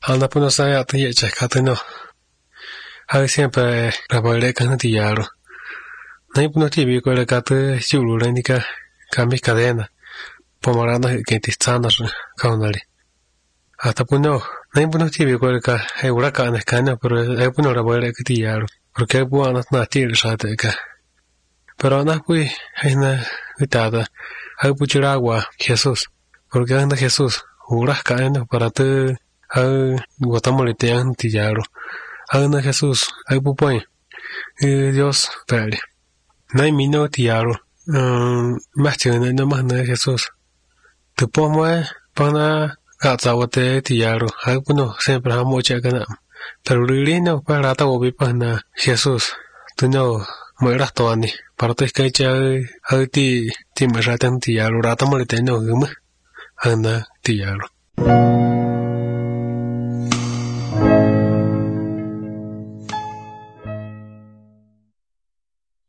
anda puno saya tu ya cakap no. Hari siempre la boleh kan tiaro. Nai puno tibi ko la kata chulu la nika kami cadena. Pomarano que tistanos kaunali. Hasta puno, nai puno tibi ko la ka e huracán escana, pero e puno la boleh que tiaro. Porque es bueno na tirar sate ka. Pero na pui es na vitada. Hay puchir agua Jesús. Porque anda Jesús. Huracán para te hay guatamolitean tillaro. Anda Jesús. Hay pupoy. Dios pele. Nay mino tillaro. Más tiene no más na Jesús. Tu pomo pana gatzawote tillaro. Hay puno siempre ha mocha gana. Pero lirino para ta obi pana Jesús. Tu no mueras toani. Para te escacha hay ti me ratan tillaro. Rata molite no guma. Anda tillaro.